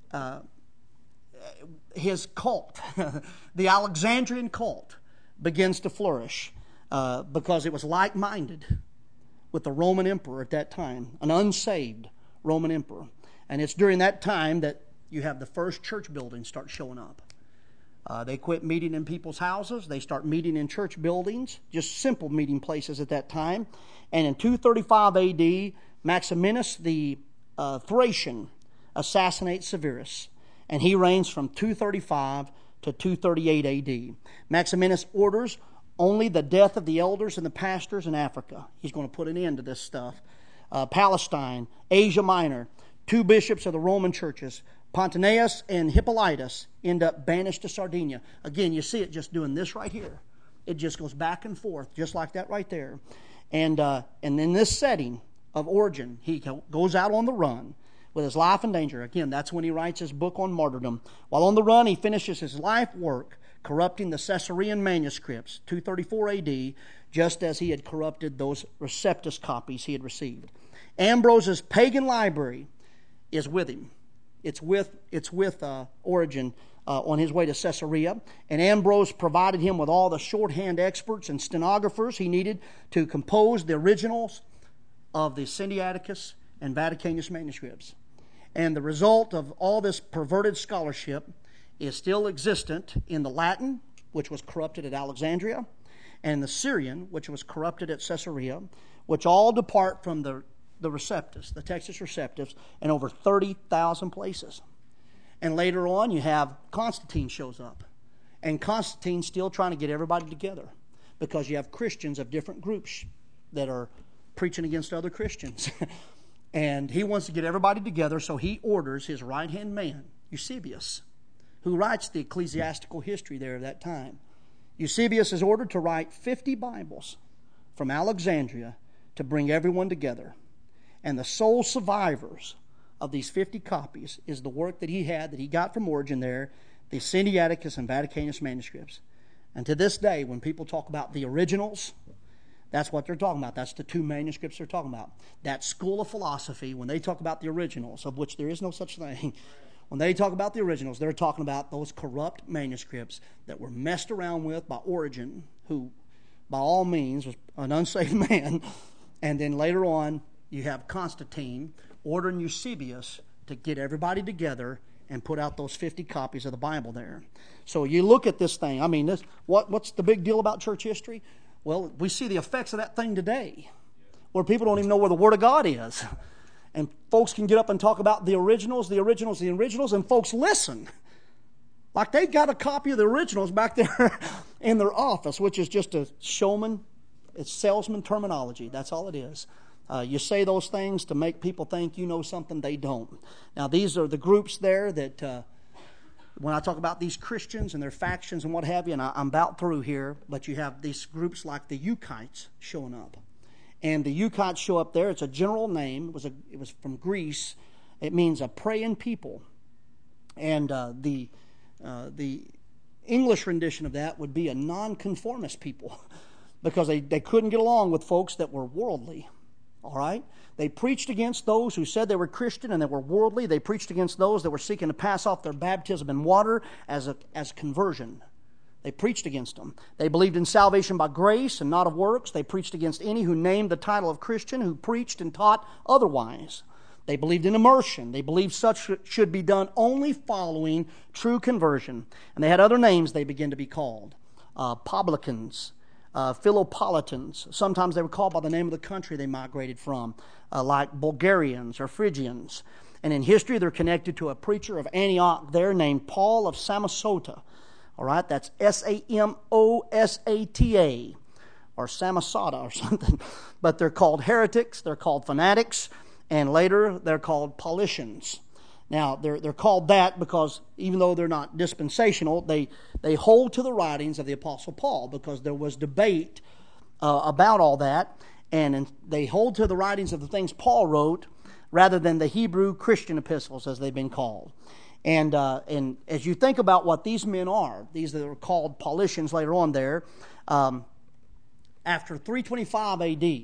[SPEAKER 1] his cult, the Alexandrian cult, begins to flourish because it was like-minded with the Roman emperor at that time, an unsaved Roman emperor. And it's during that time that you have the first church buildings start showing up. They quit meeting in people's houses. They start meeting in church buildings, just simple meeting places at that time. And in 235 A.D., Maximinus the Thracian assassinates Severus. And he reigns from 235 to 238 A.D. Maximinus orders only the death of the elders and the pastors in Africa. He's going to put an end to this stuff. Palestine, Asia Minor, two bishops of the Roman churches, Pontianus and Hippolytus, end up banished to Sardinia. Again, you see it just doing this right here. It just goes back and forth, just like that right there. And in this setting of Origen, he goes out on the run with his life in danger. Again, that's when he writes his book on martyrdom. While on the run, he finishes his life work corrupting the Caesarean manuscripts, 234 A.D., just as he had corrupted those Receptus copies he had received. Ambrose's pagan library is with him. It's with Origen on his way to Caesarea. And Ambrose provided him with all the shorthand experts and stenographers he needed to compose the originals of the Sinaiticus and Vaticanus manuscripts. And the result of all this perverted scholarship is still existent in the Latin, which was corrupted at Alexandria, and the Syrian, which was corrupted at Caesarea, which all depart from the Receptus, the Textus Receptus, in over 30,000 places. And later on, you have Constantine shows up. And Constantine's still trying to get everybody together because you have Christians of different groups that are preaching against other Christians. And he wants to get everybody together, so he orders his right-hand man, Eusebius, who writes the ecclesiastical history there of that time. Eusebius is ordered to write 50 Bibles from Alexandria to bring everyone together. And the sole survivors of these 50 copies is the work that he had, that he got from Origen there, the Sinaiticus and Vaticanus manuscripts. And to this day, when people talk about the originals, that's what they're talking about. That's the two manuscripts they're talking about. That school of philosophy, when they talk about the originals, of which there is no such thing, when they talk about the originals, they're talking about those corrupt manuscripts that were messed around with by Origen, who, by all means, was an unsaved man. And then later on, you have Constantine ordering Eusebius to get everybody together and put out those 50 copies of the Bible there. So you look at this thing. I mean, what's the big deal about church history? Well, we see the effects of that thing today, where people don't even know where the Word of God is. And folks can get up and talk about the originals, and folks listen. Like they've got a copy of the originals back there in their office, which is just a showman, it's salesman terminology. That's all it is. You say those things to make people think you know something they don't. Now, these are the groups there that, when I talk about these Christians and their factions and what have you, and I'm about through here, but you have these groups like the Euchites showing up. And the Euchites show up there. It's a general name. It was from Greece. It means a praying people. And the English rendition of that would be a nonconformist people because they couldn't get along with folks that were worldly. All right? They preached against those who said they were Christian and they were worldly. They preached against those that were seeking to pass off their baptism in water as conversion. They preached against them. They believed in salvation by grace and not of works. They preached against any who named the title of Christian, who preached and taught otherwise. They believed in immersion. They believed such should be done only following true conversion. And they had other names they began to be called. Publicans, Philopolitans. Sometimes they were called by the name of the country they migrated from, like Bulgarians or Phrygians. And in history, they're connected to a preacher of Antioch there named Paul of Samosata. All right, that's Samosata or Samosata or something. But they're called heretics, they're called fanatics, and later they're called Paulicians. Now, they're called that because even though they're not dispensational, they hold to the writings of the Apostle Paul because there was debate about all that, and they hold to the writings of the things Paul wrote rather than the Hebrew Christian epistles, as they've been called. And as you think about what these men are, these that are called Paulicians later on there, after 325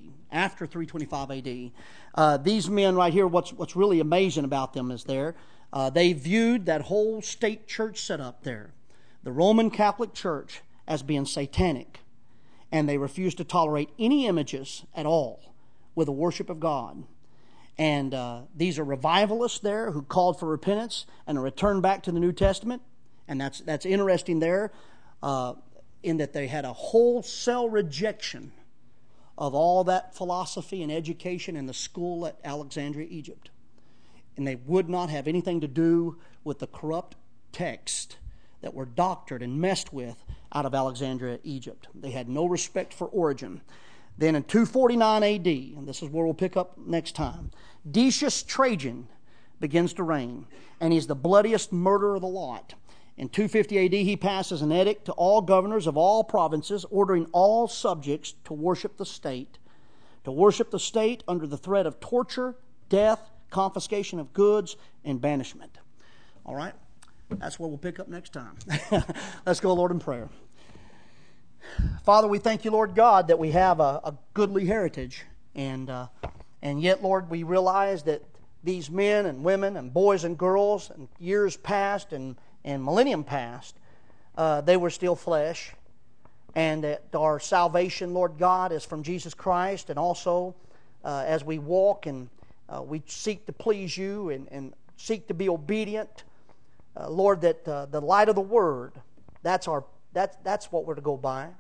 [SPEAKER 1] AD, these men right here, what's really amazing about them is they viewed that whole state church set up there, the Roman Catholic Church, as being satanic. And they refused to tolerate any images at all with the worship of God. And these are revivalists there who called for repentance and a return back to the New Testament. And that's interesting there in that they had a wholesale rejection of all that philosophy and education in the school at Alexandria, Egypt. And they would not have anything to do with the corrupt texts that were doctored and messed with out of Alexandria, Egypt. They had no respect for Origen. Then in 249 AD, and this is where we'll pick up next time, Decius Trajan begins to reign, and he's the bloodiest murderer of the lot. In 250 AD, he passes an edict to all governors of all provinces, ordering all subjects to worship the state under the threat of torture, death, confiscation of goods, and banishment. All right? That's what we'll pick up next time. Let's go, Lord, in prayer. Father, we thank you, Lord God, that we have a goodly heritage. And yet, Lord, we realize that these men and women and boys and girls and years past and millennium past, they were still flesh. And that our salvation, Lord God, is from Jesus Christ. And also, as we walk and we seek to please you and seek to be obedient, Lord, that the light of the Word, that's what we're to go by.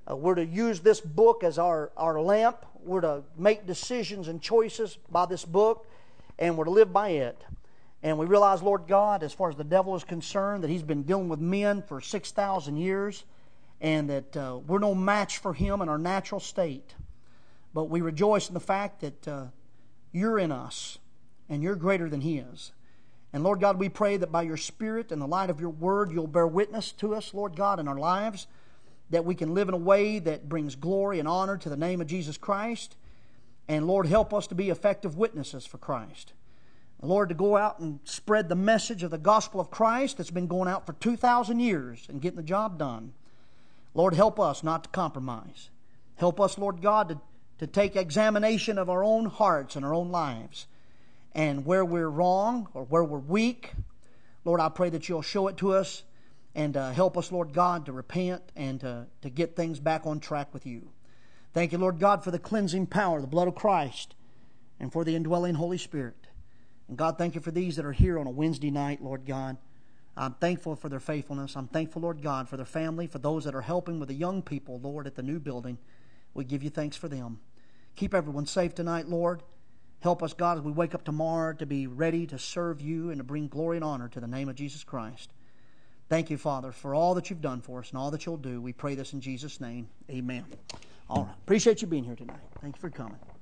[SPEAKER 1] We're to use this book as our lamp. We're to make decisions and choices by this book, and we're to live by it. And we realize, Lord God, as far as the devil is concerned, that he's been dealing with men for 6,000 years, and that we're no match for him in our natural state. But we rejoice in the fact that you're in us, and you're greater than he is. And Lord God, we pray that by your Spirit and the light of your Word, you'll bear witness to us, Lord God, in our lives, that we can live in a way that brings glory and honor to the name of Jesus Christ. And Lord, help us to be effective witnesses for Christ. Lord, to go out and spread the message of the gospel of Christ that's been going out for 2,000 years and getting the job done. Lord, help us not to compromise. Help us, Lord God, to take examination of our own hearts and our own lives. And where we're wrong or where we're weak, Lord, I pray that you'll show it to us and help us, Lord God, to repent and to get things back on track with you. Thank you, Lord God, for the cleansing power of the blood of Christ and for the indwelling Holy Spirit. And God, thank you for these that are here on a Wednesday night, Lord God. I'm thankful for their faithfulness. I'm thankful, Lord God, for their family, for those that are helping with the young people, Lord, at the new building. We give you thanks for them. Keep everyone safe tonight, Lord. Help us, God, as we wake up tomorrow to be ready to serve you and to bring glory and honor to the name of Jesus Christ. Thank you, Father, for all that you've done for us and all that you'll do. We pray this in Jesus' name. Amen. All right. Appreciate you being here tonight. Thank you for coming.